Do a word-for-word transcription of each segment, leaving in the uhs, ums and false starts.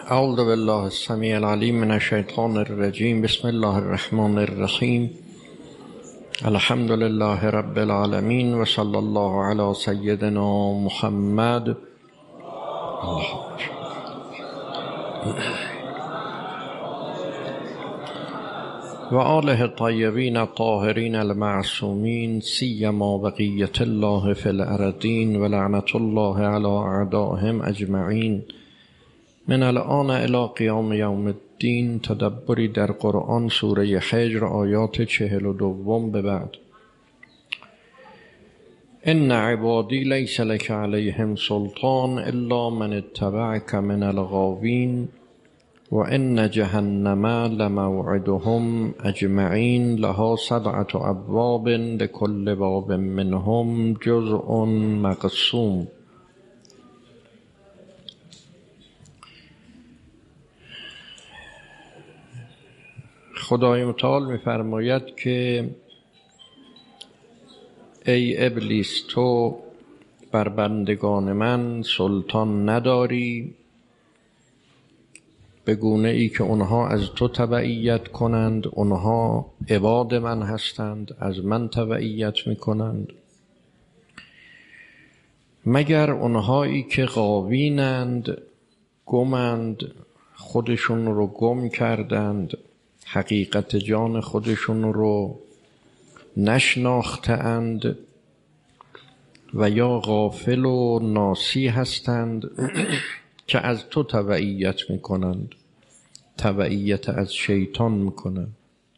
اعوذ بالله السمیع العلیم من الشیطان الرجیم. بسم الله الرحمن الرحیم. الحمد لله رب العالمین و صلی الله علی سیدنا محمد و آله الطیبین الطاهرین المعصومین، سیما بقیة الله فی الارضین و لعنة الله علی اعدائهم اجمعین. من الان الی قیام یوم الدین. تدبری در قرآن، سوره حجر، آیات چهل و دوم به بعد. ان عبادی لیس لک علیهم سلطان الا من اتبعک من الغاوین و ان جهنم لموعدهم اجمعین لها سبعة ابواب لكل باب منهم جزء مقسوم. خدای متعال می‌فرماید که ای ابلیس، تو بر بندگان من سلطان نداری به گونه ای که اونها از تو تبعیت کنند. اونها عباد من هستند، از من تبعیت میکنند، مگر اونهایی که غاوینند، گمند، خودشون رو گم کردند، حقیقت جان خودشون رو نشناختند و یا غافل و ناسی هستند که از تو تبعیت میکنند، تبعیت از شیطان میکنند.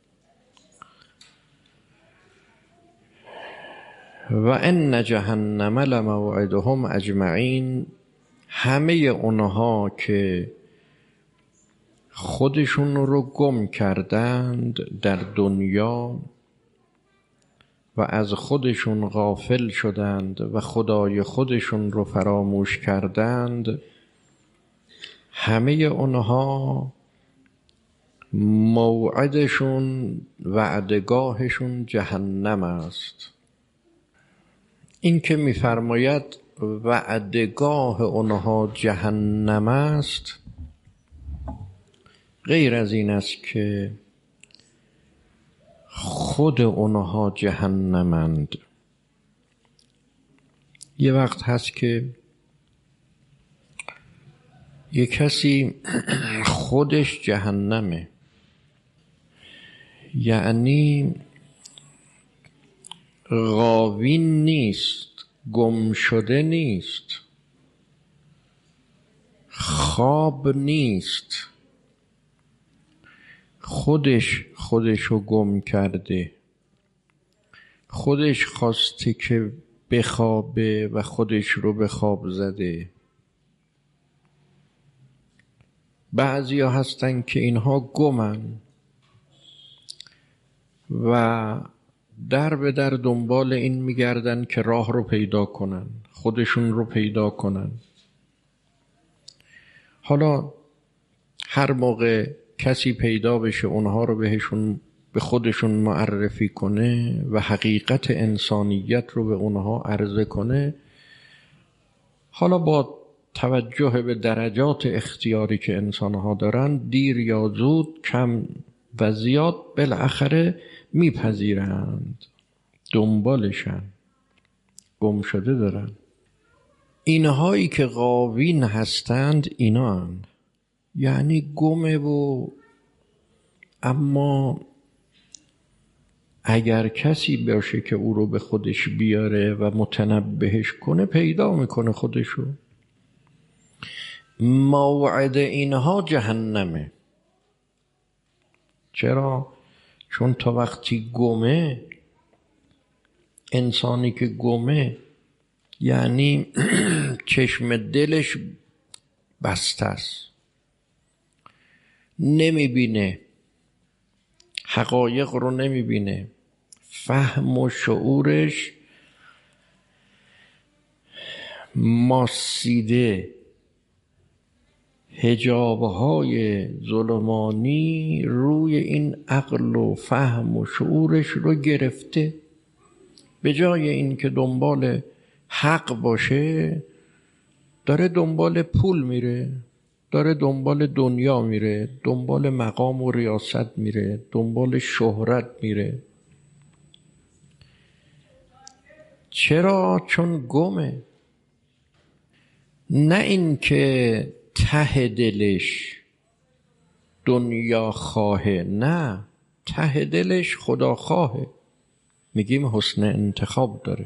و ان جهنم لموعدهم اجمعین، همه اونها که خودشون رو گم کردند در دنیا و از خودشون غافل شدند و خدای خودشون رو فراموش کردند، همه اونها موعدشون، وعدگاهشون جهنم است. این که می‌فرماید وعدگاه اونها جهنم است، غیر از این است که خود اونها جهنمند. یه وقت هست که یه کسی خودش جهنمه، یعنی غاوین نیست، گم شده نیست، خواب نیست، خودش خودشو گم کرده، خودش خواسته که بخوابه و خودش رو به خواب زده. بعضی ها هستن که اینها گمن و در به در دنبال این میگردن که راه رو پیدا کنن، خودشون رو پیدا کنن. حالا هر موقع کسی پیدا بشه اونها رو بهشون به خودشون معرفی کنه و حقیقت انسانیت رو به اونها عرضه کنه، حالا با توجه به درجات اختیاری که انسانها دارن، دیر یا زود، کم و زیاد، بالاخره میپذیرند، دنبالشن، گم شده دارن. اینهایی که غاوین هستند اینا هستند، یعنی گمه و اما اگر کسی باشه که او رو به خودش بیاره و متنبهش کنه، پیدا میکنه خودشو. موعد اینها جهنمه. چرا؟ چون تا وقتی گمه، انسانی که گمه یعنی چشم دلش بسته است، نمیبینه، حقایق رو نمیبینه، فهم و شعورش ماسیده، حجابهای ظلمانی روی این عقل و فهم و شعورش رو گرفته. به جای این که دنبال حق باشه، داره دنبال پول میره، داره دنبال دنیا میره، دنبال مقام و ریاست میره، دنبال شهرت میره. چرا؟ چون گمه. نه این که ته دلش دنیا خواهه، نه، ته دلش خدا خواهه. میگیم حسن انتخاب داره،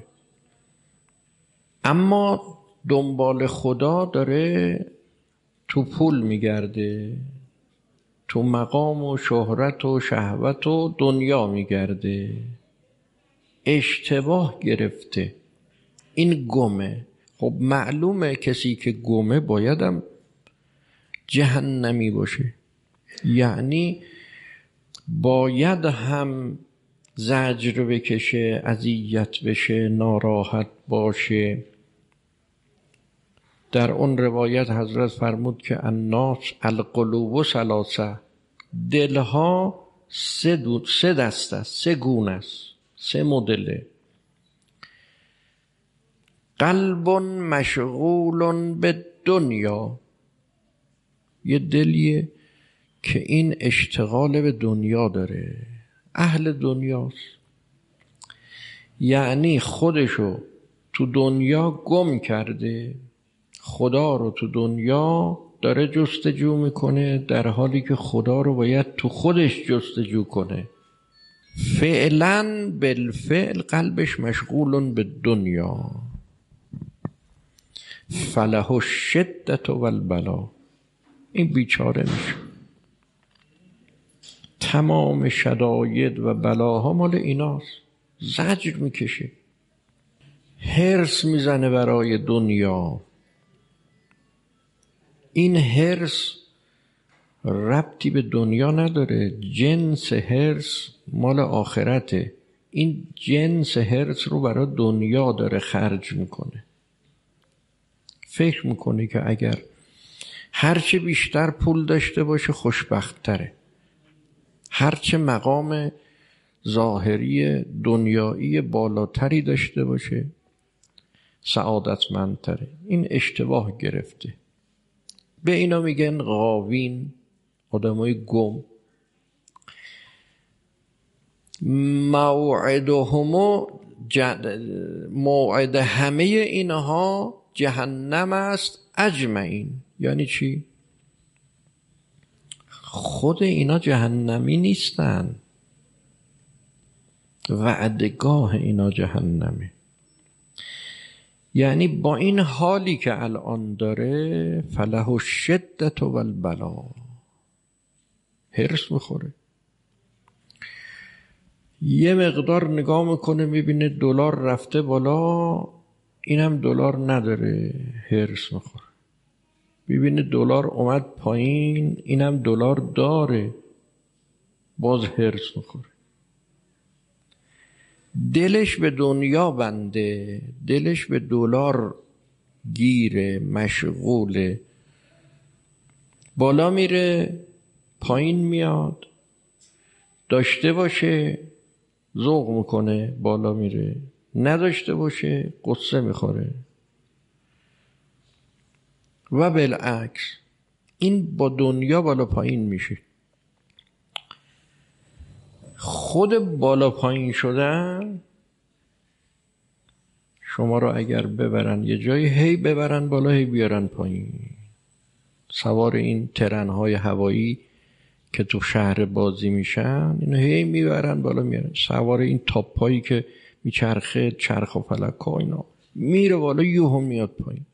اما دنبال خدا داره تو پول میگرده، تو مقام و شهرت و شهوت و دنیا میگرده. اشتباه گرفته، این گمه. خب معلومه کسی که گمه بایدم جهنمی باشه، یعنی باید هم زجر بکشه، اذیت بشه، ناراحت باشه. در اون روایت حضرت فرمود که الناس القلوب ثلاثه، دلها سه, دو سه دست است، سه گونه است، سه مدله. قلب مشغول به دنیا، یه دلیه که این اشتغال به دنیا داره، اهل دنیاست، یعنی خودشو تو دنیا گم کرده، خدا رو تو دنیا داره جستجو میکنه، در حالی که خدا رو باید تو خودش جستجو کنه. فعلا بالفعل قلبش مشغول به دنیا. فله الشدة و البلا، این بیچاره میشه. تمام شداید و بلاها مال ایناست. زجر میکشه، هرس میزنه برای دنیا. این هرس ربطی به دنیا نداره، جنس هرس مال آخرته. این جنس هرس رو برای دنیا داره خرج میکنه. فکر میکنه که اگر هرچه بیشتر پول داشته باشه خوشبخت تره، هرچه مقام ظاهری دنیایی بالاتری داشته باشه سعادتمندتره. این اشتباه گرفته. به اینا میگن غاوین، آدمای گم. موعدهم جد... موعد همه اینها جهنم است اجمعین. یعنی چی؟ خود اینا جهنمی نیستن، وعدگاه اینا جهنمه. یعنی با این حالی که الان داره فله الشدة و البلا، هرس میخوره. یه مقدار نگاه میکنه میبینه دلار رفته بالا، اینم دلار نداره، هرس میخوره. ببینه دلار اومد پایین، اینم دلار داره، باز هرس میخوره. دلش به دنیا بنده، دلش به دلار گیره، مشغوله. بالا میره پایین میاد، داشته باشه ذوق میکنه، بالا میره، نداشته باشه قصه میخوره. و بالعکس این با دنیا بالا پایین میشه. خود بالا پایین شدن شما رو اگر ببرن یه جایی، هی ببرن بالا هی بیارن پایین. سوار این ترن‌های هوایی که تو شهر بازی میشن، اینو هی میبرن بالا میارن. سوار این تاپایی که میچرخه، چرخ و فلکا، اینا میره بالا یهو میاد پایین.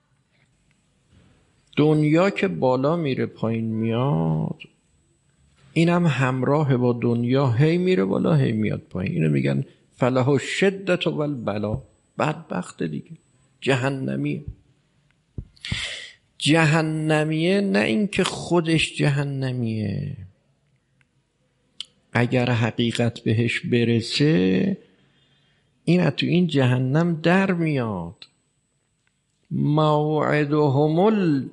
دنیا که بالا میره پایین میاد، اینم همراه با دنیا هی میره بالا هی میاد پایین. اینو میگن فله الشدة و البلا. بدبخت دیگه، جهنمیه. جهنمیه نه اینکه خودش جهنمیه، اگر حقیقت بهش برسه این تو این جهنم در میاد. موعدهم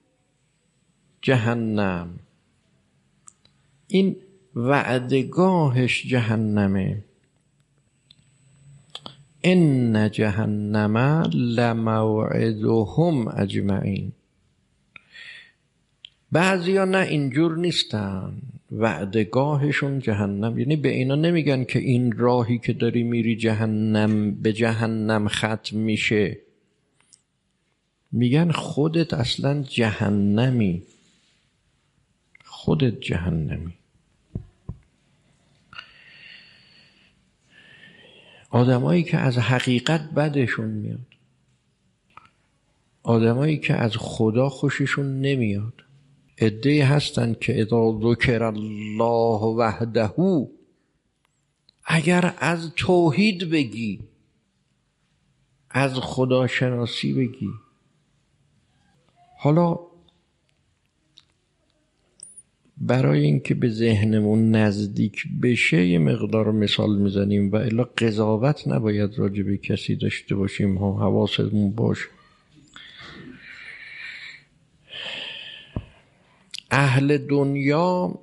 الجهنم، این وعدگاهش جهنمه. ان جهنم لموعدهم اجمعین. بعضیا نه اینجور نیستن، وعدگاهشون جهنم. یعنی به اینا نمیگن که این راهی که داری میری جهنم به جهنم ختم میشه، میگن خودت اصلا جهنمی، خودت جهنمی. آدمایی که از حقیقت بدشون میاد، آدمایی که از خدا خوششون نمیاد. عده‌ای هستن که اذا ذکر الله وحده، اگر از توحید بگی، از خدا شناسی بگی. حالا برای اینکه به ذهنمون نزدیک بشه یه مقدار مثال میزنیم و الا قضاوت نباید راجع به کسی داشته باشیم ها، حواسمون باشه. اهل دنیا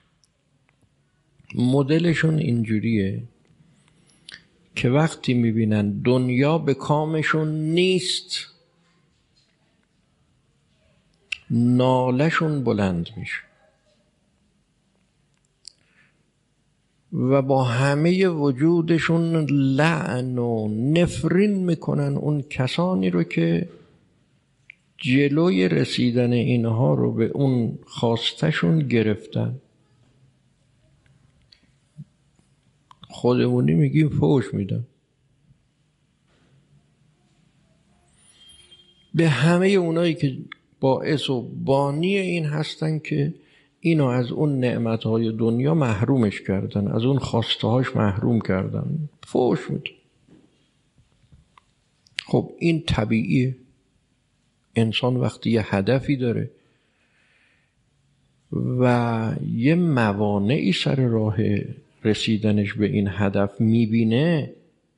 مدلشون اینجوریه که وقتی میبینن دنیا به کامشون نیست، نالشون بلند میشه و با همه وجودشون لعن و نفرین میکنن اون کسانی رو که جلوی رسیدن اینها رو به اون خواستشون گرفتن. خودمونی میگیم فوش میدن به همه اونایی که باعث و بانی این هستن که اینو از اون نعمتهای دنیا محرومش کردن، از اون خواستهاش محروم کردن، فوش میدن. خب این طبیعیه. انسان وقتی یه هدفی داره و یه موانعی سر راه رسیدنش به این هدف میبینه،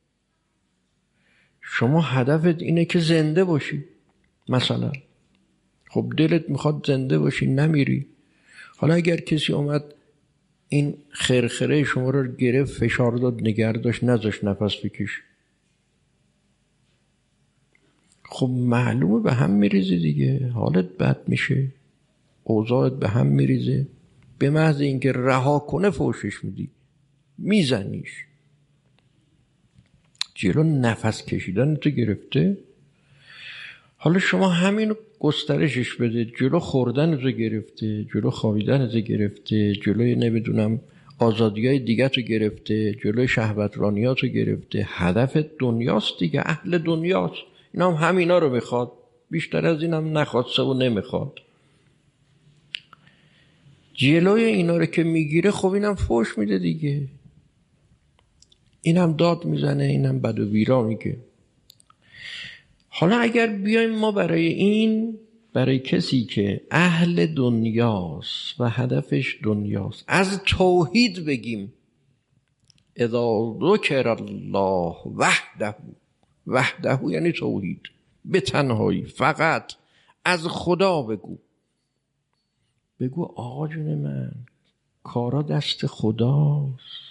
شما هدفت اینه که زنده باشی مثلا، خب دلت میخواد زنده باشی، نمیری. حالا اگر کسی اومد این خرخره شما رو گرفت، فشار داد، نگه داشت، نذاشت نفس بکش، خب معلومه به هم میریزی دیگه، حالت بد میشه، اوضاعت به هم میریزه. به محض اینکه رها کنه فوشش میدی، میزنیش. جلو نفس کشیدن تو گرفته، حالا شما همین گسترشش بده، جلو خوردن تو گرفته، جلو خوابیدن تو گرفته، جلوی نمیدونم آزادیای دیگه تو گرفته، جلوی شهوترانیات تو گرفته. هدف دنیاست دیگه، اهل دنیاست، اینا هم همینا رو میخواد، بیشتر از این هم نخواسته و نمیخواد. جلوی اینا رو که میگیره، خب اینم فوش میده دیگه، اینم داد میزنه، اینم بد و بیرا میگه. حالا اگر بیایم ما برای این، برای کسی که اهل دنیاست و هدفش دنیاست، از توحید بگیم اذا ذکر الله وحده، وحده یعنی توحید، به تنهایی، فقط از خدا بگو. بگو آقا جون من، کارا دست خداست.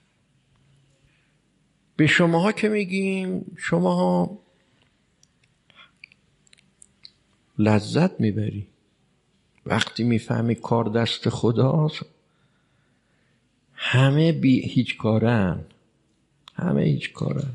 به شماها که میگیم، شماها لذت میبری وقتی میفهمی کار دست خداست. همه بی هیچ کارن، همه هیچ کارن.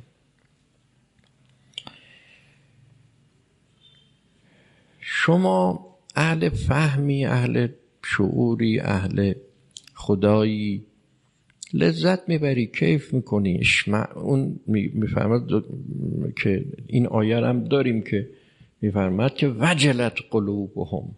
شما اهل فهمی، اهل شعوری، اهل خدایی، لذت میبری، کیف میکنی. اشمع، اون میفهمد که این آیه هم داریم که میفرماد که وجلت قلوبهم،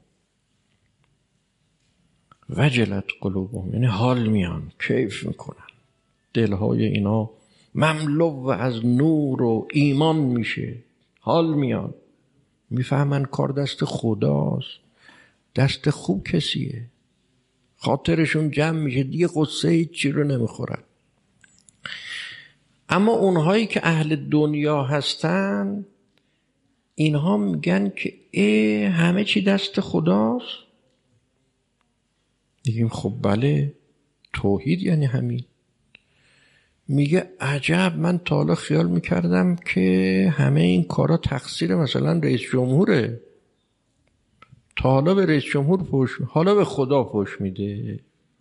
وجلت قلوبهم یعنی حال میان، کیف میکنن، دلهای اینا مملو از نور و ایمان میشه، حال میان، میفهمن کار دست خداست. دست خوب کسیه، خاطرشون جمع میشه دیگه، قصه هیچی رو نمیخورن. اما اونهایی که اهل دنیا هستن، اینها میگن که ای همه چی دست خداست. میگیم خب بله، توحید یعنی همین. میگه عجب، من تا حالا خیال میکردم که همه این کارا تقصیر مثلا رئیس جمهوره، تا حالا به رئیس جمهور فوش، حالا به خدا فوش میده.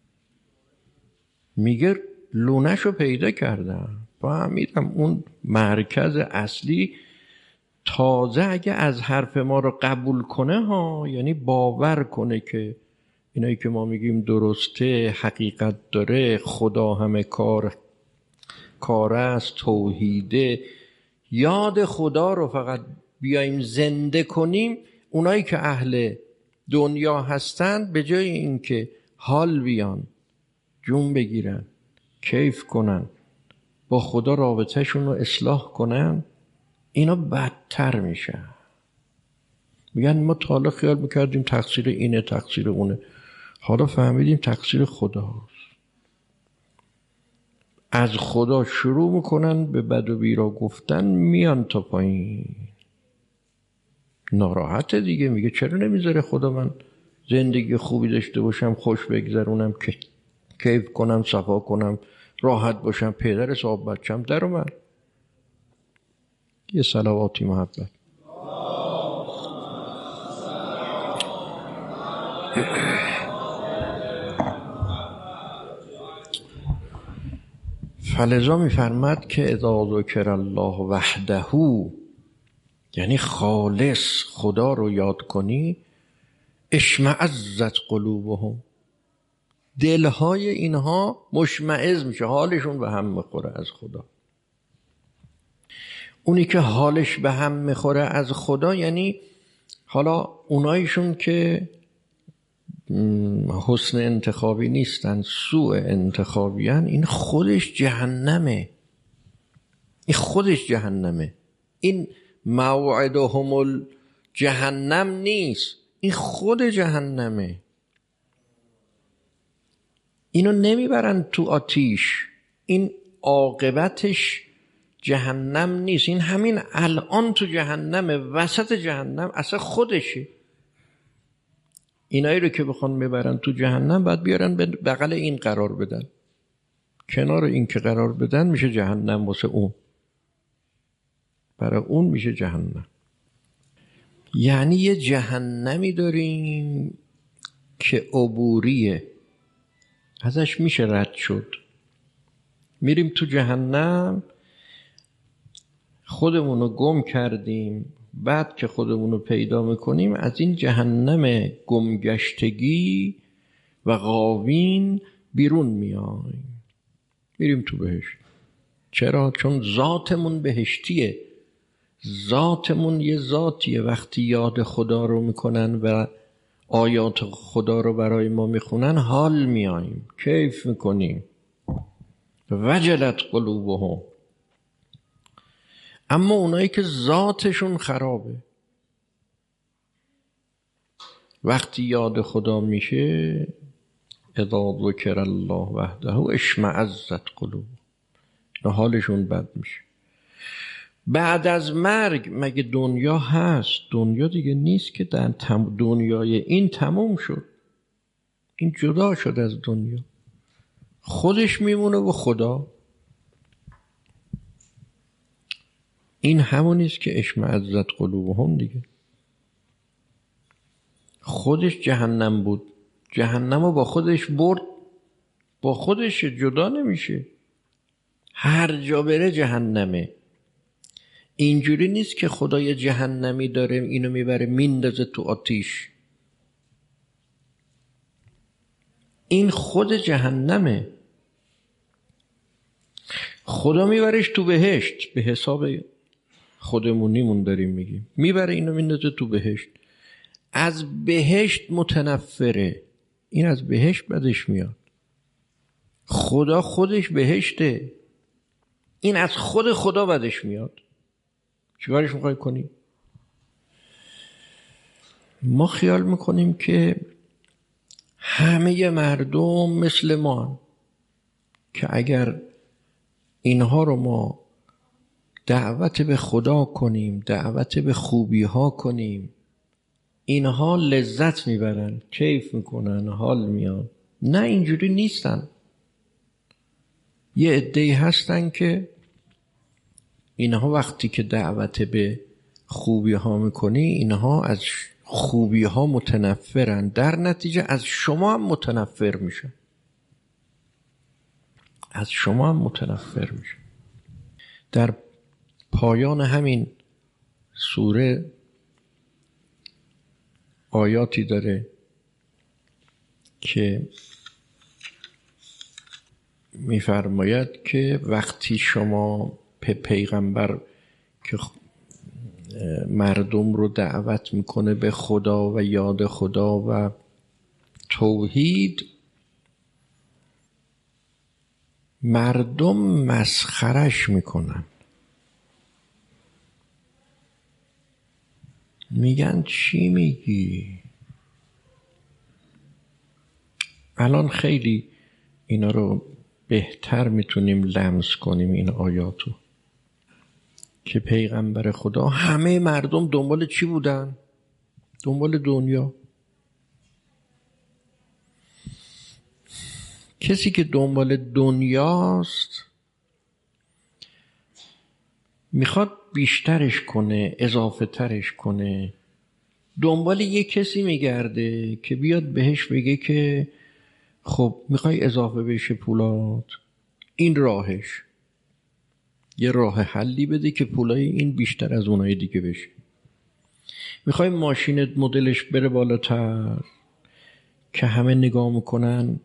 میگه لونه‌شو پیدا کردم، فهمیدم اون مرکز اصلی تازه اگه از حرف ما رو قبول کنه ها، یعنی باور کنه که اینایی که ما میگیم درسته، حقیقت داره، خدا همه کار کار است، توحیده، یاد خدا رو فقط بیایم زنده کنیم. اونایی که اهل دنیا هستن به جای اینکه حال بیان، جون بگیرن، کیف کنن، با خدا رابطهشون رو اصلاح کنن، اینا بدتر میشن. میگن ما تا حالا خیال میکردیم تقصیر اینه، تقصیر اونه، حالا فهمیدیم تقصیر خداست. از خدا شروع میکنن به بد و بیرا گفتن، میان تا پایین. ناراحته دیگه، میگه چرا نمیذاره خدا من زندگی خوبی داشته باشم، خوش بگذرونم، که کیف کنم، صفا کنم، راحت باشم، پدر صاحب بچم در اومد. یه صلواتی محبت. فلذا میفرماد که اذا ذکر الله وحده، یعنی خالص خدا رو یاد کنی، اشمئزت قلوبهم، دلهای اینها مشمئز میشه، حالشون به هم میخوره از خدا. اونی که حالش به هم میخوره از خدا، یعنی حالا اونایشون که حسن انتخابی نیستن، سوء انتخابیان، این خودش جهنمه. این خودش جهنمه. این موعدهم الجهنم نیست، این خود جهنمه. اینو نمیبرن تو آتیش، این عاقبتش جهنم نیست، این همین الان تو جهنمه، وسط جهنم اصلا خودشه. اینایی رو که بخوان ببرن تو جهنم باید بیارن بغل این قرار بدن، کنار این که قرار بدن میشه جهنم واسه اون، برای اون میشه جهنم. یعنی یه جهنمی داریم که عبوریه، ازش میشه رد شد. میریم تو جهنم، خودمونو گم کردیم، بعد که خودمونو پیدا میکنیم از این جهنم گمگشتگی و غاوین بیرون میایم، میریم تو بهشت. چرا؟ چون ذاتمون بهشتیه. ذاتمون یه ذاتیه. وقتی یاد خدا رو میکنن و آیات خدا رو برای ما میخونن، حال میاییم، کیف میکنیم. وجلت قلوبهم. اما اونایی که ذاتشون خرابه، وقتی یاد خدا میشه، اذا ذکر الله وحده اشمئزت قلوب، حالشون بد میشه. بعد از مرگ مگه دنیا هست؟ دنیا دیگه نیست که، در دنیای این تموم شد، این جدا شد از دنیا، خودش میمونه و خدا. این همونیست که اشمئزت قلوبهم دیگه. خودش جهنم بود، جهنم رو با خودش برد، با خودش جدا نمیشه، هر جا بره جهنمه. اینجوری نیست که خدای جهنمی داره اینو میبره میندازه تو آتیش، این خود جهنمه. خدا میبرش تو بهشت، به حساب خودمونیمون داریم میگیم، میبره اینو میندازه تو بهشت، از بهشت متنفره، این از بهشت بدش میاد. خدا خودش بهشته، این از خود خدا بدش میاد. چیکارش میخوای کنی؟ ما خیال میکنیم که همه مردم مثل ما، که اگر اینها رو ما دعوت به خدا کنیم، دعوت به خوبی ها کنیم، اینها لذت میبرن، کیف میکنن، حال میان. نه، اینجوری نیستن. یه عده‌ای هستن که اینها وقتی که دعوت به خوبی ها میکنی، اینها از خوبی ها متنفرن، در نتیجه از شما هم متنفر میشن، از شما هم متنفر میشن. در پایان همین سوره آیاتی داره که میفرماید که وقتی شما به پیغمبر که مردم رو دعوت میکنه به خدا و یاد خدا و توحید، مردم مسخرش میکنن، میگن چی میگی؟ الان خیلی اینا رو بهتر میتونیم لمس کنیم این آیاتو که پیغمبر خدا، همه مردم دنبال چی بودن؟ دنبال دنیا. کسی که دنبال دنیاست میخواد بیشترش کنه، اضافه ترش کنه، دنبال یک کسی میگرده که بیاد بهش بگه که خب میخوای اضافه بشه پولات، این راهش، یه راه حلی بده که پولای این بیشتر از اونای دیگه بشه. میخوای ماشینت مدلش بره بالاتر که همه نگاه میکنن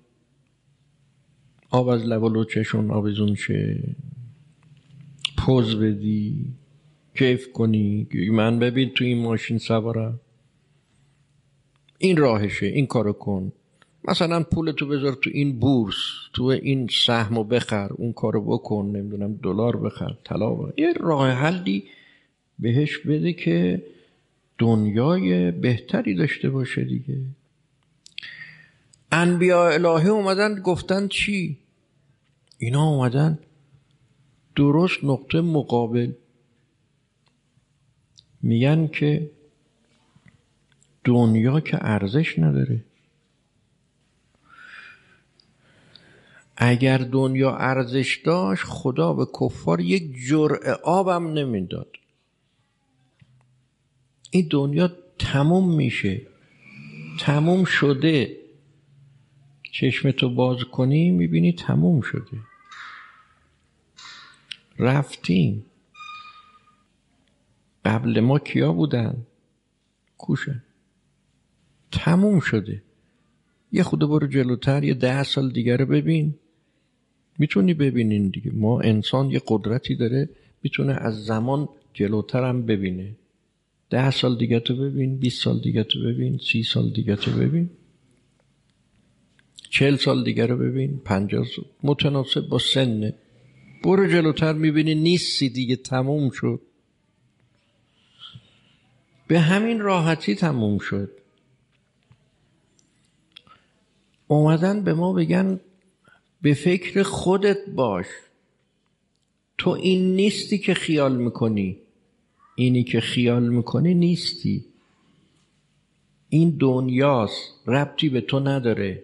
آب از لب و لوچشون آویزون شه، پوز بدی، کیف کنی، من ببین تو این ماشین سوارم، این راهشه، این کارو کن. مثلا پولتو بذار تو این بورس، تو این سهمو بخر، اون کارو بکن، نمیدونم دلار بخر، طلا بخر. یه راه حلی بهش بده که دنیای بهتری داشته باشه دیگه. انبیاء الهی اومدن گفتن چی؟ اینا اومدن درست نقطه مقابل، میگن که دنیا که ارزش نداره. اگر دنیا ارزش داشت خدا به کفار یک جرعه آبم نمیداد. این دنیا تموم میشه، تموم شده. چشمتو باز کنی میبینی تموم شده، رفتیم. قبل ما کیا بودن؟ کوشن. تموم شده. یه خود برو جلوتر، یه ده سال دیگه رو ببین، میتونی ببینین دیگه. ما انسان یه قدرتی داره میتونه از زمان جلوتر هم ببینه. ده سال دیگه تو ببین، بیست سال دیگه تو ببین، سی سال دیگه تو ببین، چهل سال دیگه رو ببین، پنجاه سال، متناسب با سنه. برو جلوتر میبینی نیستی دیگه، تموم شد. به همین راحتی تموم شد. اومدن به ما بگن به فکر خودت باش، تو این نیستی که خیال میکنی، اینی که خیال میکنی نیستی، این دنیاست، ربطی به تو نداره.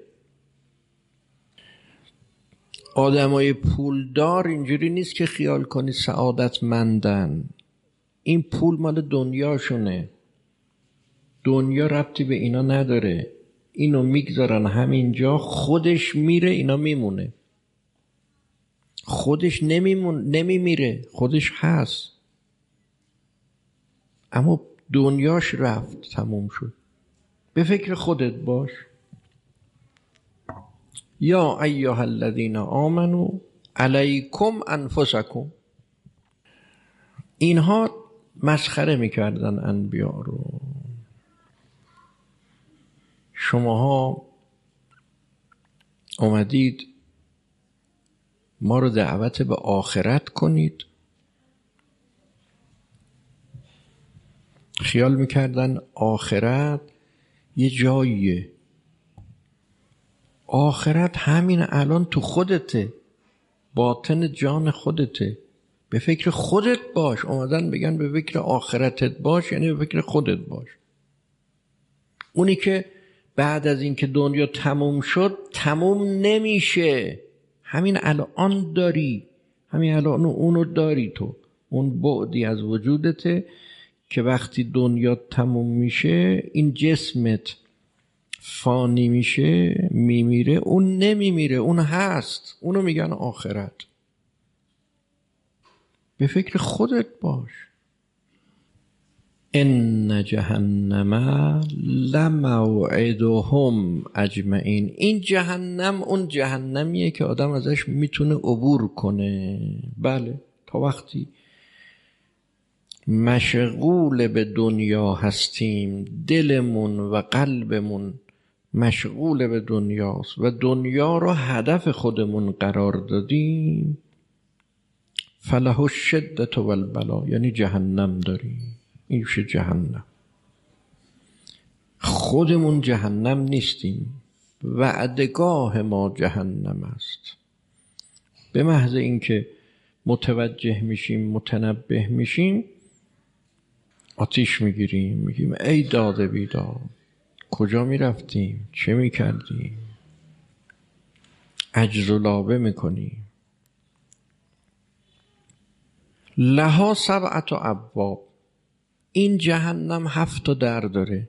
آدمای پولدار اینجوری نیست که خیال کنی سعادتمندن، این پول مال دنیاشونه، دنیا ربطی به اینا نداره. اینو میگذارن همینجا، خودش میره اینا میمونه، خودش نمیمون نمیمیره، خودش هست، اما دنیاش رفت، تموم شد. به فکر خودت باش. یا ایها الذین آمنوا علیکم انفسکم. اینها مسخره میکردن انبیا رو. شماها اومدید ما رو دعوت به آخرت کنید. خیال میکردن آخرت یه جاییه. آخرت همین الان تو خودته، باطن جان خودته. به فکر خودت باش. اومدن بگن به فکر آخرتت باش، یعنی به فکر خودت باش. اونی که بعد از این که دنیا تموم شد تموم نمیشه، همین الان داری، همین الان اونو داری. تو اون بعدی از وجودته که وقتی دنیا تموم میشه این جسمت فانی میشه میمیره، اون نمیمیره، اون هست، اونو میگن آخرت. به فکر خودت باش. ان جهنم لموعدهم اجمعین. این جهنم اون جهنمیه که آدم ازش میتونه عبور کنه. بله، تا وقتی مشغول به دنیا هستیم، دلمون و قلبمون مشغول به دنیاست و دنیا رو هدف خودمون قرار دادیم، فله الشدة و البلا، یعنی جهنم داریم. این میشه جهنم. خودمون جهنم نیستیم، وعدگاه ما جهنم است. به محض اینکه متوجه میشیم، متنبه میشیم، آتیش میگیریم، میگیم ای داد بیداد، کجا میرفتیم، چه میکردیم، عجز و لابه میکنیم. لها سبعت ابواب. این جهنم هفت تا در داره.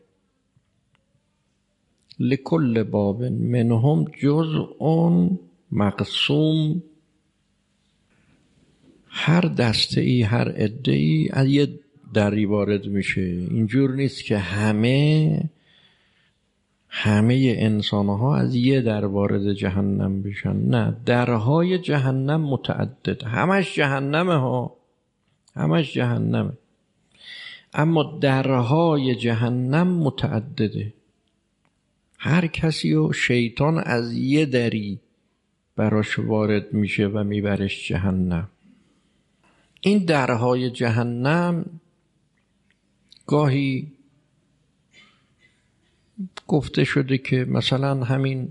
لکل باب منهم جزء مقسوم. هر دسته ای، هر عده ای از یه دری وارد میشه. اینجور نیست که همه همه انسان ها از یه در وارد جهنم بشن. نه، درهای جهنم متعدد، همش جهنمه ها، همش جهنمه، اما درهای جهنم متعدده. هر کسی و شیطان از یه دری براش وارد میشه و میبرش جهنم. این درهای جهنم گاهی گفته شده که مثلا همین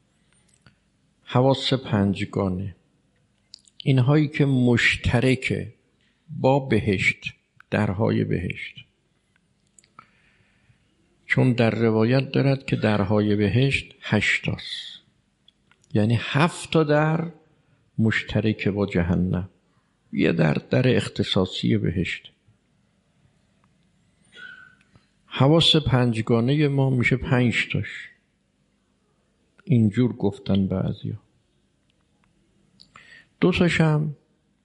حواس پنجگانه، اینهایی که مشترکه با بهشت، درهای بهشت، چون در روایت دارد که درهای بهشت هشتاست، یعنی هفت تا در مشترک با جهنم، یه در در اختصاصی بهشت. حواس پنجگانه ما میشه پنج تاش، اینجور گفتن بعضیا. دو تاش هم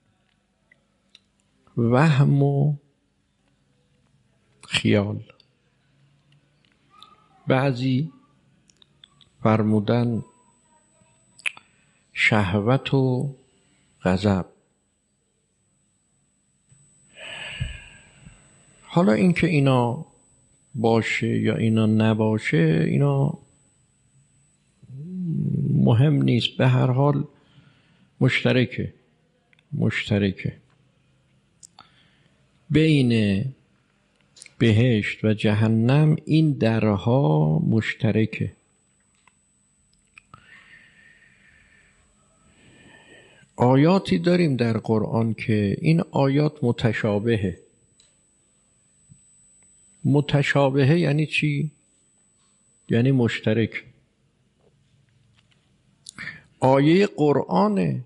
وهم و خیال. بعضی فرمودن شهوت و غضب. حالا اینکه اینا باشه یا اینا نباشه اینا مهم نیست، به هر حال مشترکه مشترکه بین بهشت و جهنم. این درها مشترکه. آیاتی داریم در قرآن که این آیات متشابهه. متشابهه یعنی چی؟ یعنی مشترک. آیه قرآنه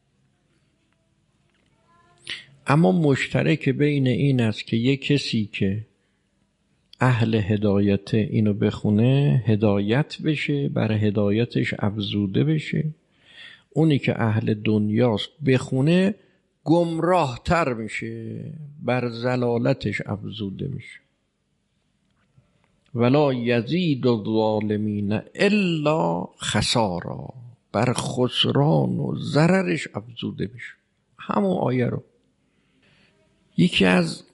اما مشترک بین این است که یک کسی که اهل هدایت اینو بخونه هدایت بشه، بر هدایتش افزوده بشه. اونی که اهل دنیاست بخونه گمراه تر میشه، بر ضلالتش افزوده میشه. ولا یزید الظالمین الا خسارا، بر خسران و ضررش افزوده میشه. همون آیه رو. یکی از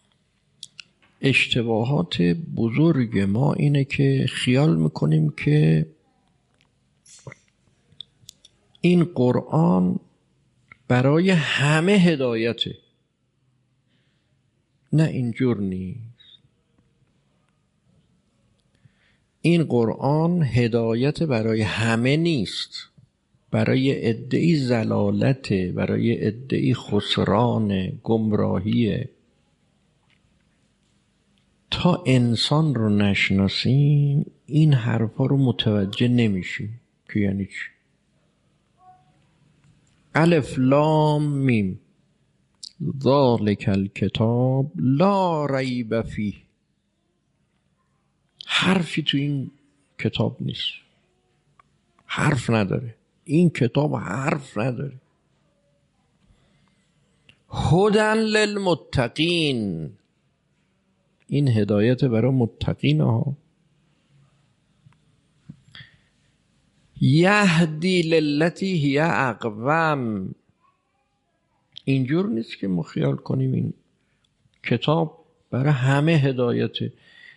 اشتباهات بزرگ ما اینه که خیال میکنیم که این قرآن برای همه هدایته. نه، اینجور نیست. این قرآن هدایت برای همه نیست، برای عده‌ای ضلالته، برای عده‌ای خسران، گمراهیه. تا انسان رو نشناسیم این حرفا رو متوجه نمیشیم که یعنی چی. الف لام میم، ذالک الکتاب لا ریب فیه. حرفی تو این کتاب نیست، حرف نداره این کتاب، حرف نداره. هدی للمتقین، این هدایت برای متقین ها. یهدی للتی هی اقوم، اینجور نیست که ما خیال کنیم این کتاب برای همه هدایته.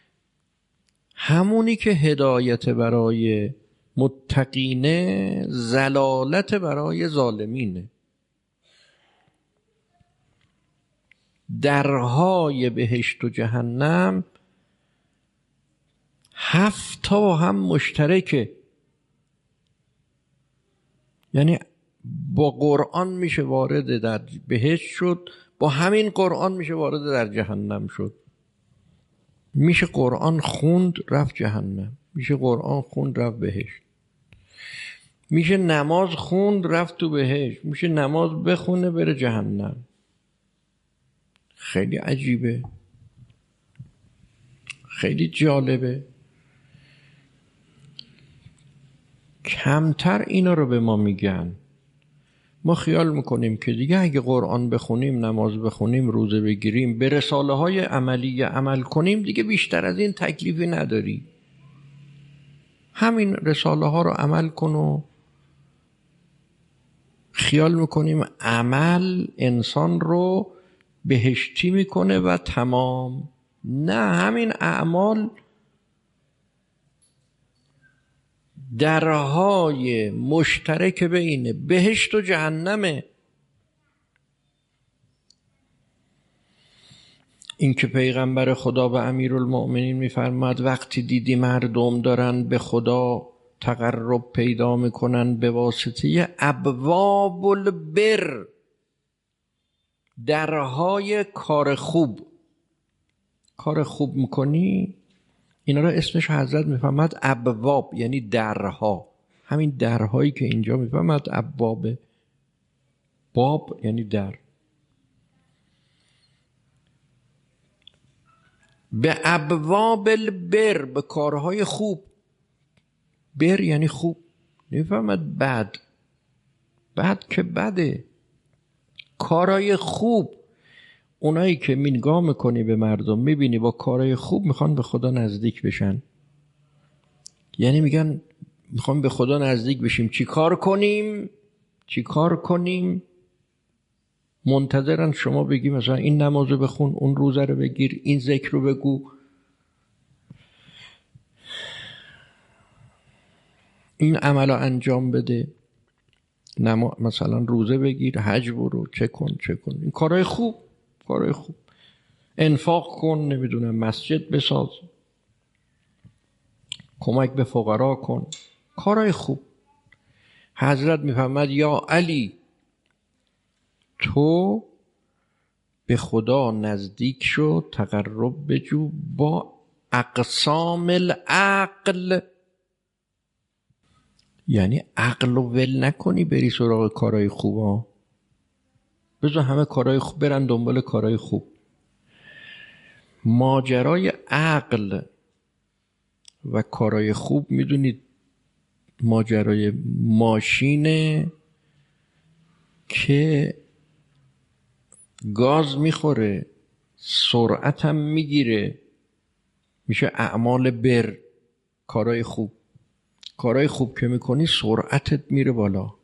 همونی که هدایت برای متقینه، ضلالت برای ظالمینه. درهای بهشت و جهنم هفت تا هم مشترکه، یعنی با قرآن میشه وارد در بهشت شد، با همین قرآن میشه وارد در جهنم شد. میشه قرآن خوند رفت جهنم، میشه قرآن خوند رفت بهشت، میشه نماز خوند رفت تو بهشت، میشه نماز بخونه بره جهنم. خیلی عجیبه، خیلی جالبه. کمتر اینا رو به ما میگن. ما خیال میکنیم که دیگه اگه قرآن بخونیم، نماز بخونیم، روزه بگیریم، به رساله های عملی عمل کنیم، دیگه بیشتر از این تکلیفی نداری. همین رساله ها رو عمل کن و خیال میکنیم عمل انسان رو بهشتی میکنه و تمام. نه، همین اعمال درهای مشترک بین بهشت و جهنمه. این که پیغمبر خدا به امیرالمؤمنین میفرماد وقتی دیدی مردم دارن به خدا تقرب پیدا میکنن به واسطه ابواب البر، درهای کار خوب، کار خوب میکنی، اینا رو اسمش حضرت میفهمد ابواب، یعنی درها. همین درهایی که اینجا میفهمد ابوابه، باب یعنی در. به ابواب البر، به کارهای خوب. بر یعنی خوب، نمیفهمد بد، بد که بده. کارهای خوب، اونایی که نگاه میکنی به مردم میبینی با کارهای خوب میخوان به خدا نزدیک بشن، یعنی میگن میخوام به خدا نزدیک بشیم، چی کار کنیم چی کار کنیم منتظرن شما بگی مثلا این نمازو بخون، اون روزه رو بگیر، این ذکر رو بگو، این عمل رو انجام بده، نما مثلا روزه بگیر، حج برو، چه کن چه کن. این کارهای خوب، کارهای خوب. انفاق کن، نمیدونم مسجد بساز، کمک به فقرا کن، کارهای خوب. حضرت میفهمد یا علی، تو به خدا نزدیک شو، تقرب بجو با اقسام العقل، یعنی عقل رو ول نکنی بری سراغ کارهای خوبا. بذار همه کارهای خوب برن دنبال کارهای خوب. ماجرای عقل و کارهای خوب میدونید ماجرای ماشینه که گاز میخوره، سرعت هم میگیره، میشه اعمال بر، کارهای خوب. کارهای خوب که میکنی سرعتت میره بالا.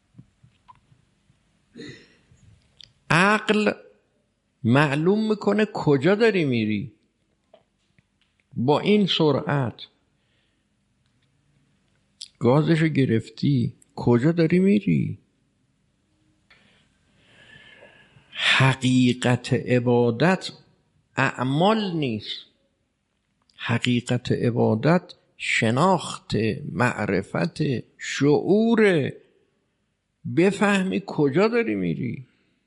عقل معلوم میکنه کجا داری میری. با این سرعت گازشو گرفتی، کجا داری میری؟ حقیقت عبادت اعمال نیست. حقیقت عبادت شناخت، معرفت، شعور، بفهمی کجا داری میری.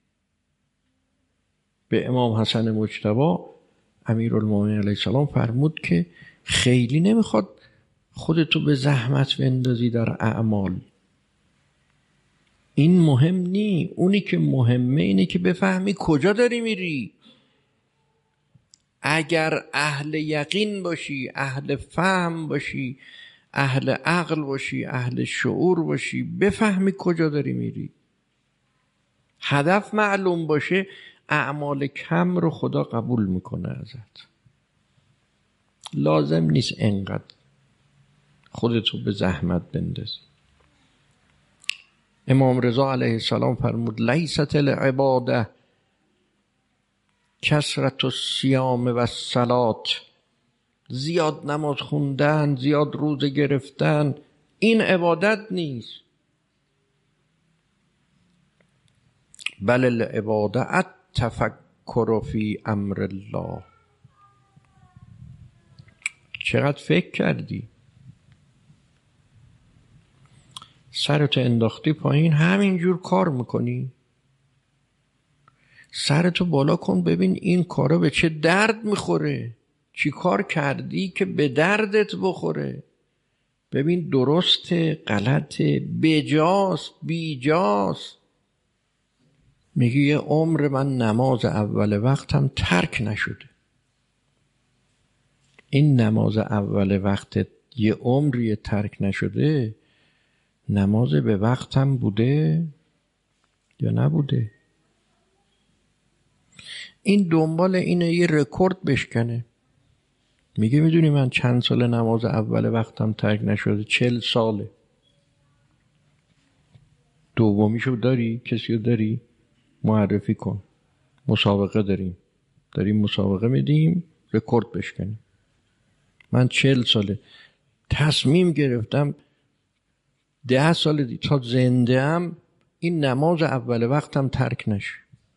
به امام حسن مجتبی امیرالمومنین علیه السلام فرمود که خیلی نمیخواد خودتو به زحمت بندازی در اعمال. این مهم نی. اونی که مهمه اینه که بفهمی کجا داری میری. اگر اهل یقین باشی، اهل فهم باشی، اهل عقل باشی، اهل شعور باشی، بفهمی کجا داری میری. هدف معلوم باشه، اعمال کم رو خدا قبول میکنه ازت. لازم نیست انقدر خودتو به زحمت بندازی. امام رضا علیه السلام فرمود لیست العباده کثرت الصیام و الصلاة. زیاد نماز خوندن، زیاد روزه گرفتن، این عبادت نیست. بل العباده التفکر فی امر الله. چقدر فکر کردی؟ سرتو انداختی پایین همینجور کار میکنی؟ سرتو بالا کن ببین این کارا به چه درد میخوره. چی کار کردی که به دردت بخوره؟ ببین درسته، غلطه، بجاست، بیجاست. میگی یه عمر من نماز اول وقتم ترک نشده. این نماز اول وقتت یه عمری ترک نشده، نماز به وقتم بوده یا نبوده؟ این دنبال اینه یه رکورد بشکنه. میگه میدونی من چند سال نماز اول وقتم ترک نشده؟ چل ساله. دومیشو داری؟ کسی رو داری؟ معرفی کن. مسابقه داریم داریم مسابقه میدیم رکورد بشکنیم. من چل ساله تصمیم گرفتم ده سال دی تا زنده ام این نماز اول وقتم ترک نشه.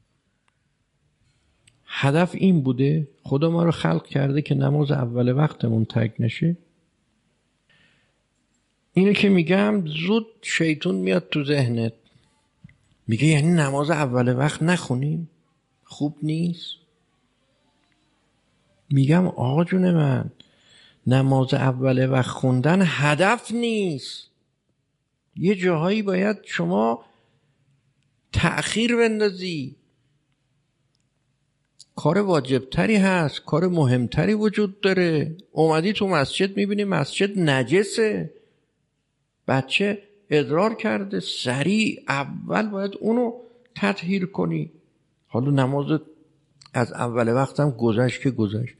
هدف این بوده؟ خدا ما رو خلق کرده که نماز اول وقتمون ترک نشه. اینو که میگم زود شیطون میاد تو ذهنت، میگه یعنی نماز اول وقت نخونیم خوب نیست؟ میگم آقا جون من، نماز اول وقت خوندن هدف نیست. یه جاهایی باید شما تأخیر بندازی. کار واجبتری هست، کار مهمتری وجود داره. اومدی تو مسجد میبینی مسجد نجسه، بچه ادرار کرده، سریع اول باید اونو تطهیر کنی. حالا نماز از اول وقتم گذشت که گذشت.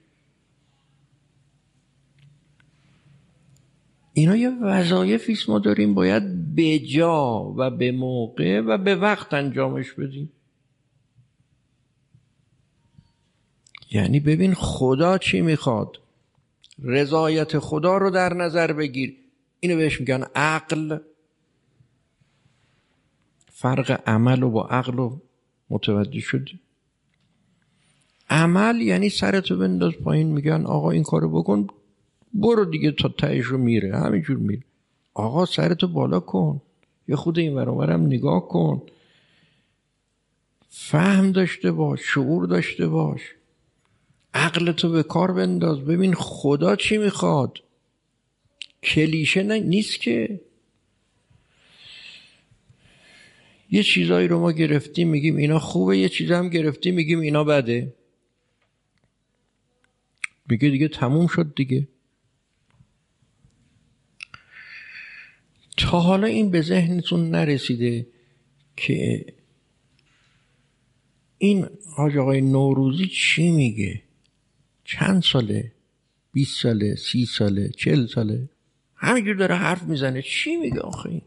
اینا یه وظایفیست ما داریم باید به جا و به موقع و به وقت انجامش بدیم. یعنی ببین خدا چی میخواد، رضایت خدا رو در نظر بگیر. اینو بهش میگن عقل. فرق عمل و با عقل رو متوجه شدی؟ عمل یعنی سرتو بنداز پایین، میگن آقا این کارو بکن، برو دیگه تا تهش رو میره، همینجور میره. آقا سرتو بالا کن، یه خود این ور اونورم نگاه کن، فهم داشته باش، شعور داشته باش، عقلتو به کار بنداز، ببین خدا چی میخواد. کلیشه نه نیست که. یه چیزایی رو ما گرفتیم میگیم اینا خوبه، یه چیزا هم گرفتیم میگیم اینا بده. میگه دیگه تموم شد دیگه. تا حالا این به ذهنتون نرسیده که این حاج آقای نوروزی چی میگه؟ چند ساله؟ بیست ساله؟ سی ساله؟ چل ساله؟ همینجور داره حرف میزنه. چی میگه آخه این؟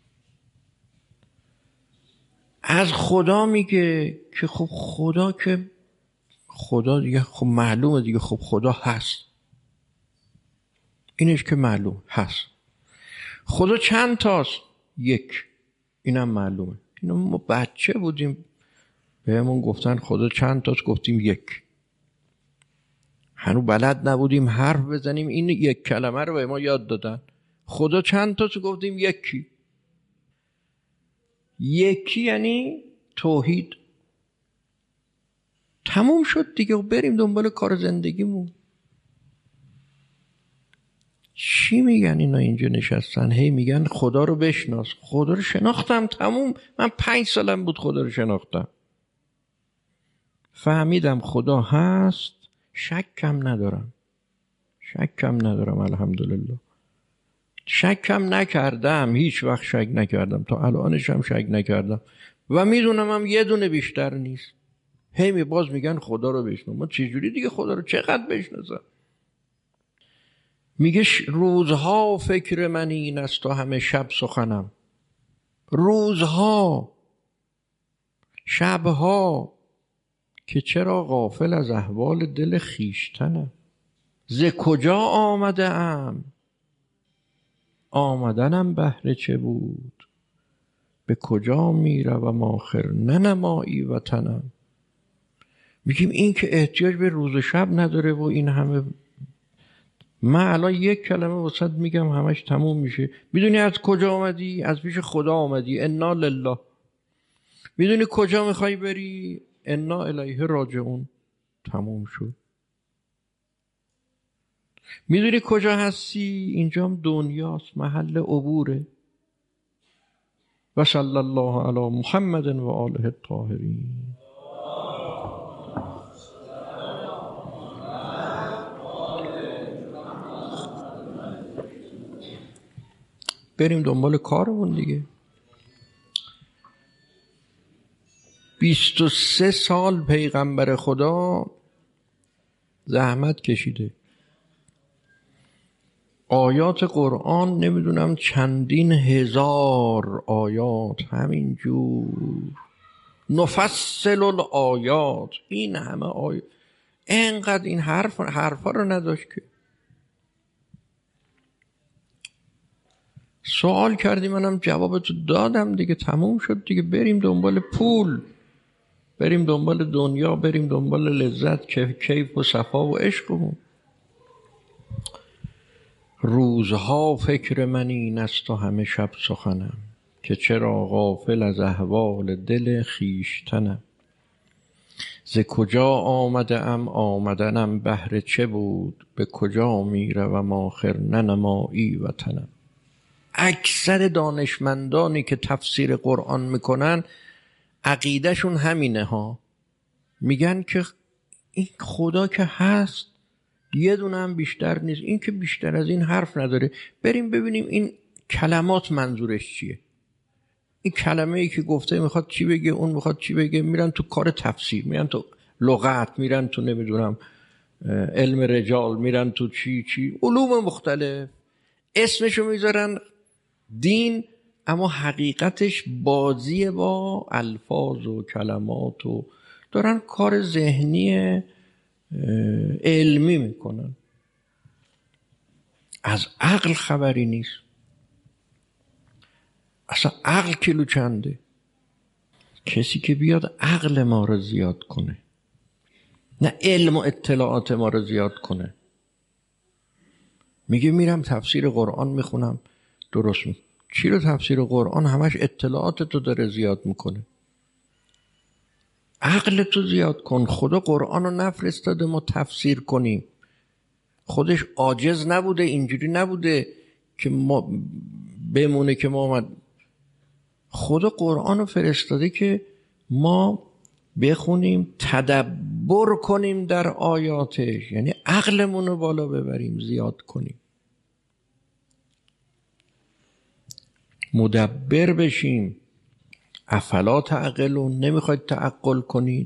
از خدا میگه که خب خدا که خدا دیگه خب معلومه دیگه، خب خدا هست، اینش که معلوم هست. خدا چند تاست؟ یک. اینم معلومه. اینا ما بچه بودیم بهمون گفتن خدا چند تاست، گفتیم یک. هنو بلد نبودیم حرف بزنیم این یک کلمه رو به ما یاد دادن. خدا چند تاست گفتیم یکی. یکی یعنی توحید. تموم شد دیگه، بریم دنبال کار زندگیمون. چی میگن اینا اینجا نشستن؟ هی میگن خدا رو بشناس. خدا رو شناختم، تموم. من پنج سالم بود خدا رو شناختم، فهمیدم خدا هست، شکم ندارم، شکم ندارم الحمدلله. شکم نکردم، هیچ وقت شک نکردم، تا الانش هم شک نکردم و میدونم هم یه دونه بیشتر نیست. هی می باز میگن خدا رو بشنو. ما چجوری دیگه خدا رو چقدر بشناسم؟ میگه روزها فکر من این است تا همه شب سخنم. روزها، شبها، که چرا غافل از احوال دل خیشتنم. ز کجا آمده ام، آمدنم بهر چه بود، به کجا میروم آخر ننمایی وطنم. میگیم این که احتیاج به روز و شب نداره و این همه. من الان یک کلمه واسط میگم همش تموم میشه. میدونی از کجا آمدی؟ از پیش خدا آمدی، انا لله. میدونی کجا میخوای بری؟ انا الیه راجعون. تموم شد. میدونی کجا هستی؟ اینجام دنیاست، محل عبوره. و صلی الله علی محمد و آله الطاهرین. بریم دنبال کارمون دیگه. بیست و سه سال پیغمبر خدا زحمت کشیده. آیات قرآن نمیدونم چندین هزار آیات، همینجور نفصل الآیات. این همه آیات، اینقدر این حرف حرفا رو نداشت که. سوال کردی منم جوابتو دادم دیگه، تموم شد دیگه. بریم دنبال پول، بریم دنبال دنیا، بریم دنبال لذت، کیف و صفا و عشقمون. روزها فکر من این است و همه شب سخنم، که چرا غافل از احوال دل خیشتنم. ز کجا آمده ام، آمدنم بهر چه بود، به کجا میروم آخر ننمایی وطنم. اکثر دانشمندانی که تفسیر قرآن میکنن عقیدهشون همینه ها. میگن که این خدا که هست یه دونه هم بیشتر نیست، این که بیشتر از این حرف نداره. بریم ببینیم این کلمات منظورش چیه. این کلمه ای که گفته میخواد چی بگه، اون میخواد چی بگه. میرن تو کار تفسیر، میرن تو لغت، میرن تو نمیدونم علم رجال، میرن تو چی چی علوم مختلف، اسمشو میذارن دین، اما حقیقتش بازی با الفاظ و کلمات و دارن کار ذهنی علمی میکنن. از عقل خبری نیست. اصلا عقل کیلو چنده؟ کسی که بیاد عقل ما رو زیاد کنه، نه علم و اطلاعات ما رو زیاد کنه. میگه میرم تفسیر قرآن میخونم، درست می چی رو تفسیر قرآن؟ همش اطلاعات تو داره زیاد میکنه. عقل تو زیاد کن. خدا قرآن رو نفرستاده ما تفسیر کنیم. خودش عاجز نبوده، اینجوری نبوده که ما بمونه که ما آمد. خدا قرآن رو فرستاده که ما بخونیم، تدبر کنیم در آیاتش، یعنی عقلمون رو بالا ببریم، زیاد کنیم، مدبر بشیم. افلا تعقلون، نمیخواید تعقل کنید؟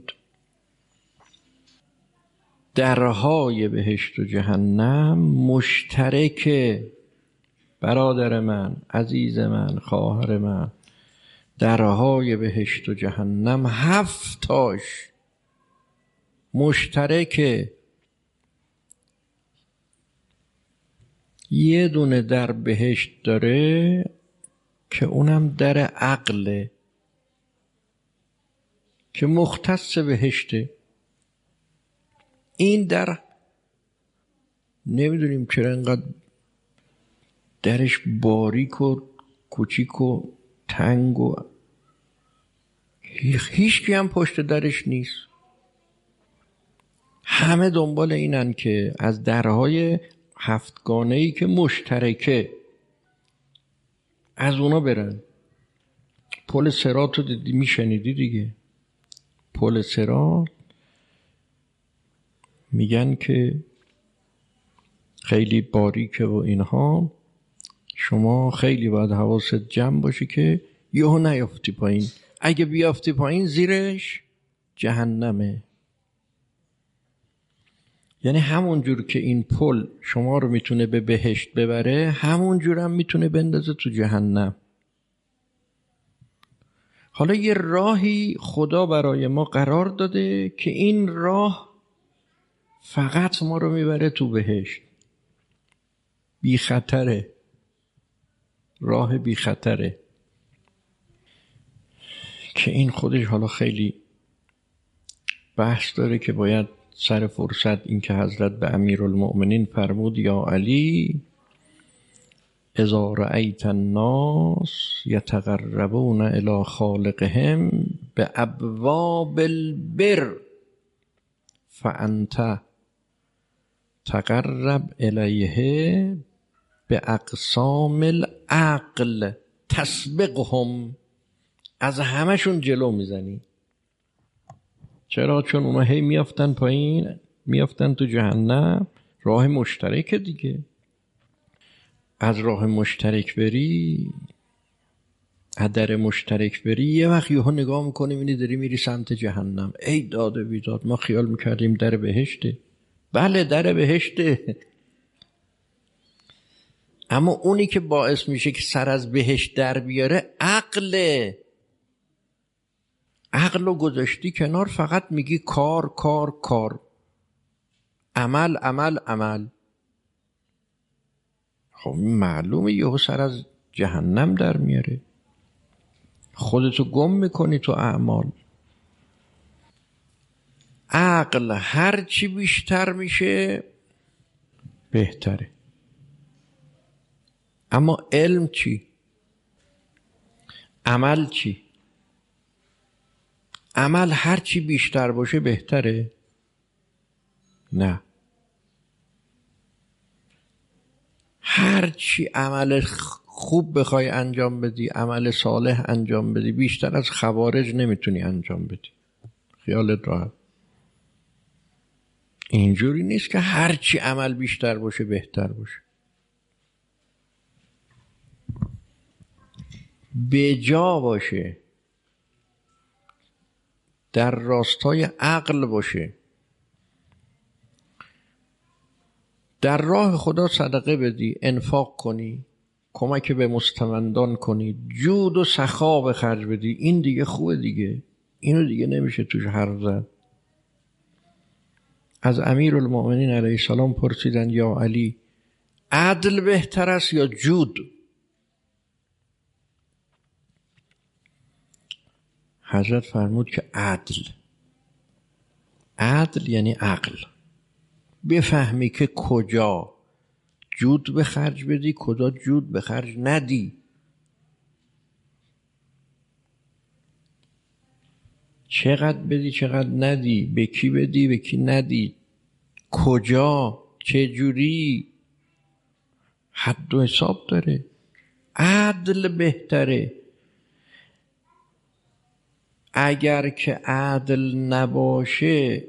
درهای بهشت و جهنم مشترکه. برادر من، عزیز من، خواهر من، درهای بهشت و جهنم هفتاش مشترکه. یه دونه در بهشت داره که اونم در عقله، که مختص بهشته. این در نمیدونیم چرا انقدر درش باریک و کوچیک و تنگ و هیچ کی هم پشت درش نیست. همه دنبال اینن که از درهای هفتگانه‌ای که مشترکه از اونا برن. پل صراط رو دیدی، میشنیدی دیگه. پل صراط میگن که خیلی باریکه و اینها، شما خیلی باید حواست جمع باشه که یهو نیافتی پایین. اگه بیافتی پایین زیرش جهنمه. یعنی همون جور که این پل شما رو میتونه به بهشت ببره، همون جور هم میتونه بندازه تو جهنم. حالا یه راهی خدا برای ما قرار داده که این راه فقط ما رو میبره تو بهشت. بی خطره، راه بی خطره، که این خودش حالا خیلی بحث داره که باید سر فرصت این که حضرت به امیرالمؤمنین فرمود یا علی اذا رأیت الناس یتقربون الی خالقهم بابواب البر فانت تقرب الیه باقسام العقل تسبقهم. از همشون جلو میزنی. چرا؟ چون اونا هی میافتن پایین، میافتن تو جهنم. راه مشترک دیگه. از راه مشترک بری، از در مشترک بری، یه وقت یهو نگاه میکنی میبینی داری میری سمت جهنم. ای داد و بیداد، ما خیال میکردیم در بهشته. بله در بهشته، اما اونی که باعث میشه که سر از بهشت در بیاره عقله. عقل رو گذاشتی کنار، فقط میگی کار کار کار، عمل عمل عمل. خب معلومه یهو سر از جهنم در میاره، خودتو گم میکنی تو اعمال. عقل هر چی بیشتر میشه بهتره. اما علم چی؟ عمل چی؟ عمل هر چی بیشتر باشه بهتره؟ نه. هر چی عمل خوب بخوای انجام بدی، عمل صالح انجام بدی، بیشتر از خوارج نمیتونی انجام بدی. خیالت راحت. اینجوری نیست که هر چی عمل بیشتر باشه بهتر باشه. بجا باشه، در راستای عقل باشه. در راه خدا صدقه بدی، انفاق کنی، کمک به مستمندان کنی، جود و سخا به خرج بدی، این دیگه خوبه دیگه. اینو دیگه نمیشه توش حرف زد. از امیرالمؤمنین علیه السلام پرسیدن یا علی عدل بهتر است یا جود؟ حضرت فرمود که عدل. عدل یعنی عقل. بفهمی که کجا جود به خرج بدی، کجا جود به خرج ندی. چقدر بدی چقدر ندی، به کی بدی به کی ندی، کجا، چه جوری، حد و حساب داره. عدل بهتره. اگر که عدل نباشه،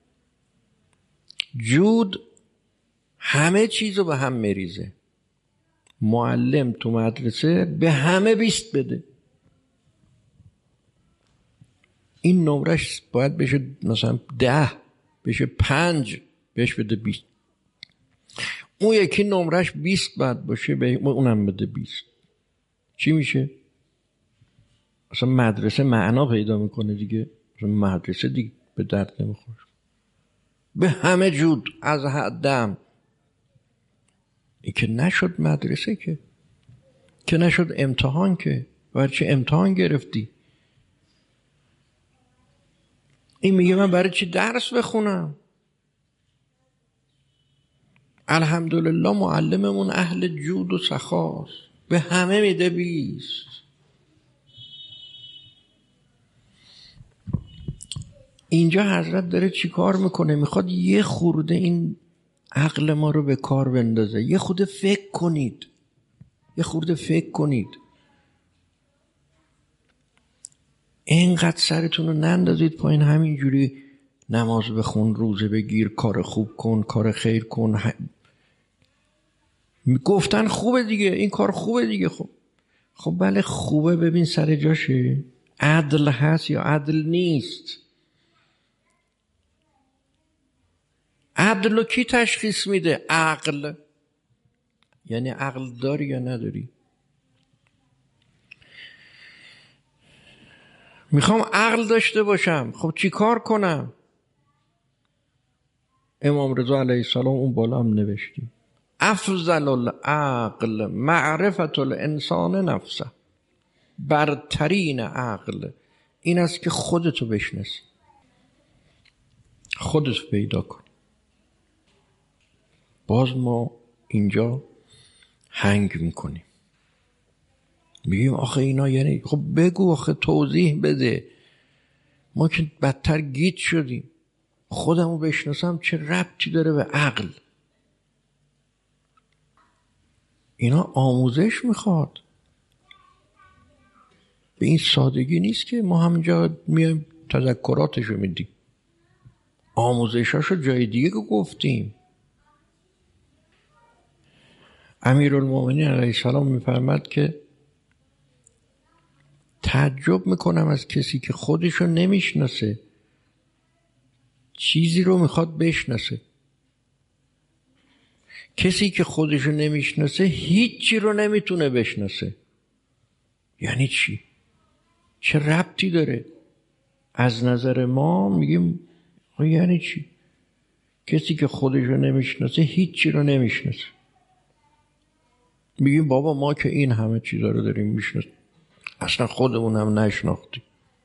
جود همه چیزو به هم میریزه. معلم تو مدرسه به همه بیست بده، این نمرش باید بشه مثلا ده، بشه پنج، بهش بده بیست. اون یکی نمرش بیست باید باشه، به اونم بده بیست. چی میشه؟ اصلا مدرسه معنا پیدا میکنه دیگه. اصلا مدرسه دیگه به درد نمیخوره. به همه جود از حدم. این که نشد مدرسه، که که نشد امتحان، که برای چه امتحان گرفتی؟ این میگه من برای چی درس بخونم؟ الحمدلله معلممون اهل جود و سخاست، به همه میده بیست. اینجا حضرت داره چی کار میکنه؟ میخواد یه خورده این عقل ما رو به کار بندازه. یه خود فکر کنید، یه خورده فکر کنید. اینقدر سرتون رو نندازید پایین همینجوری نماز بخون، روزه بگیر، کار خوب کن، کار خیر کن. ه... گفتن خوبه دیگه، این کار خوبه دیگه. خب خب بله خوبه، ببین سر جاشه. عدل هست یا عدل نیست؟ عدل رو کی تشخیص میده؟ عقل. یعنی عقل داری یا نداری؟ میخوام عقل داشته باشم، خب چی کار کنم؟ امام رضا علیه السلام اون بالا هم نوشتیم افضل العقل معرفت الانسان نفسه. برترین عقل این است که خودتو بشناسی، خودتو پیدا کن. باز ما اینجا هنگ میکنیم، میگیم آخه اینا یعنی خب بگو، آخه توضیح بده. ما که بدتر گیج شدیم. خودمو بشناسم چه ربطی داره به عقل؟ اینا آموزش میخواد، به این سادگی نیست که ما همینجا میایم تذکراتشو میدیم. آموزشاشو جای دیگه گفتیم. امیرالمومنین علیه السلام میفرماد که تعجب میکنم از کسی که خودشو نمیشناسه، چیزی رو میخواد بشناسه. کسی که خودشو نمیشناسه هیچی رو نمیتونه بشناسه. یعنی چی؟ چه ربطی داره؟ از نظر ما میگیم یعنی چی؟ کسی که خودشو نمیشناسه هیچی رو نمیشناسه. میگیم بابا ما که این همه چیزا رو داریم میشناسیم، اصلا خودمون هم نشناختیم.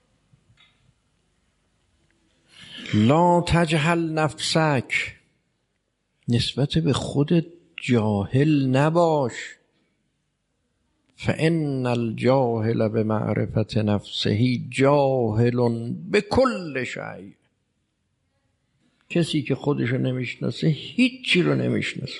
لا تجهل نفسک، نسبت به خودت جاهل نباش. فان الجاهل بمعرفت نفسه جاهل بكل شیء. کسی که خودشو نمیشناسه هیچی رو نمیشناسه.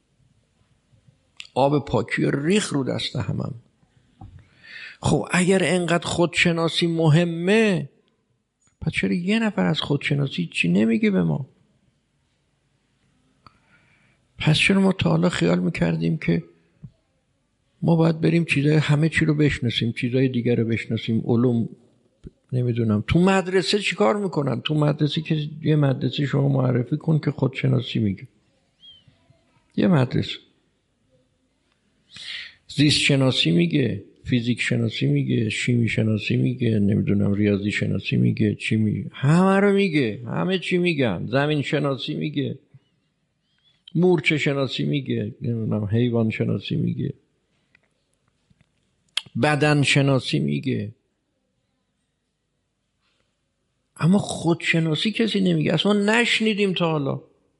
آب پاکی ریخ رو دست همم. خب اگر انقدر خودشناسی مهمه، پس چرا یه نفر از خودشناسی چی نمیگه به ما؟ پس چرا ما تا حالا خیال میکردیم که ما باید بریم چیزای همه چی رو بشناسیم، چیزای دیگر رو بشناسیم، علوم نمیدونم. تو مدرسه چی کار میکنن؟ تو مدرسه که یه مدرسه شما معرفی کن که خودشناسی میگه. یه مدرسه زیست شناسی میگه، فیزیک شناسی میگه، شیمی شناسی میگه، نمیدونم ریاضی شناسی میگه، چی میگه، همه رو میگه، همه چی میگن. زمین شناسی میگه، مورچه شناسی میگه، نمیدونم حیوان شناسی میگه، بدن شناسی میگه. اما خودشناسی کسی نمیگه، اصلا نشنیدیم تا حالا.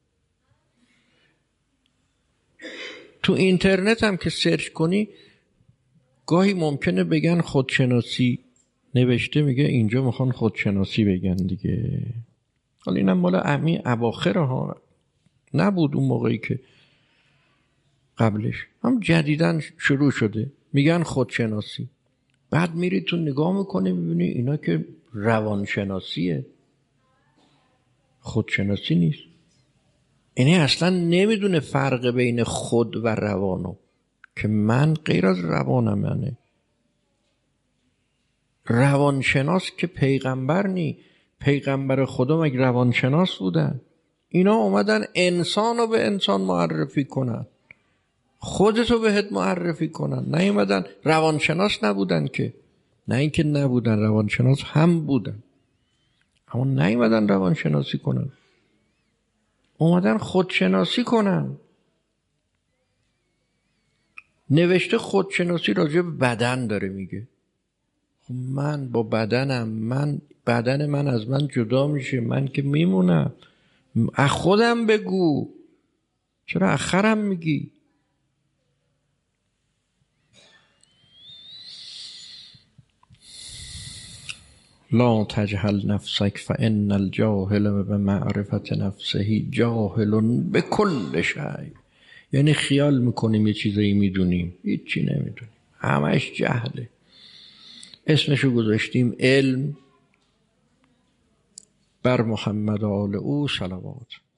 تو اینترنت هم که سرچ کنی گاهی ممکنه بگن خودشناسی نوشته، میگه اینجا میخوان خودشناسی بگن دیگه. حالا اینم مال امی اواخر ها، نبود اون موقعی که قبلش، هم جدیدن شروع شده میگن خودشناسی. بعد میری تو نگاه میکنی میبینی اینا که روانشناسیه، خودشناسی نیست. اینه اصلا نمیدونه فرق بین خود و روانو، که من غیر از روانم. منه روانشناس که پیغمبر نی. پیغمبر خدا مگه روانشناس بودن؟ اینا اومدن انسانو به انسان معرفی کنن، خودتو بهت معرفی کنن. نیومدن روانشناس نبودن که، نه اینکه نبودن، روانشناس هم بودن، اما نیومدن روانشناسی کنن، اومدن خودشناسی کنن. نوشته خودشناسی راجع به بدن داره میگه. خب من با بدنم، من بدن من از من جدا میشه، من که میمونم. از خودم بگو، چرا اخرم میگی؟ لا تجهل نفسک فان الجاهل بمعرفت نفسه جاهل بكل شیء. یعنی خیال میکنیم یه چیزایی میدونیم، هیچی نمیدونیم، همش جهله. اسمشو گذاشتیم علم. بر محمد و آل او صلوات.